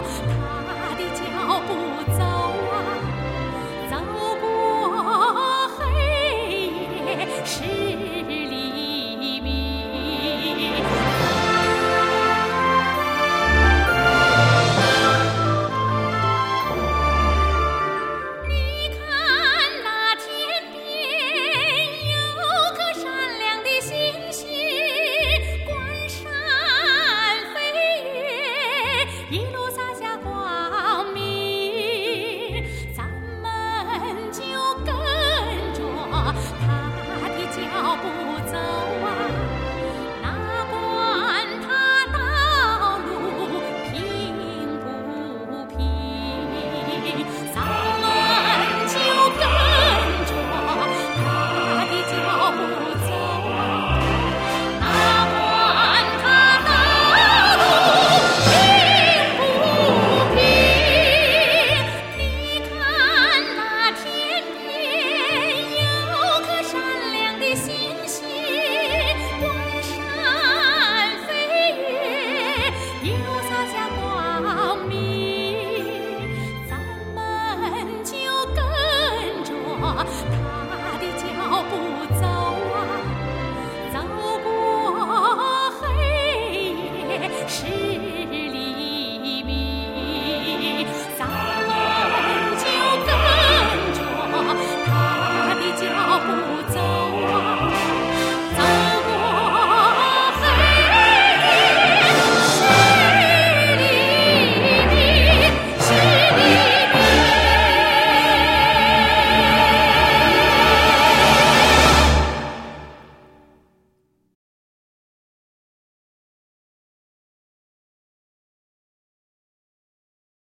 他的脚步走啊，走过黑夜是黎明。你看那天边有颗闪亮的星星，观山飞跃，一路洒下光明，咱们就跟着他的脚步走啊，哪管他道路平不平，咱们就跟着他的脚步走啊，哪管他道路平不平。你看那天边有颗闪亮的星星，观山飞跃，一路洒下光明，咱们就跟着他的脚步走啊，走过黑夜是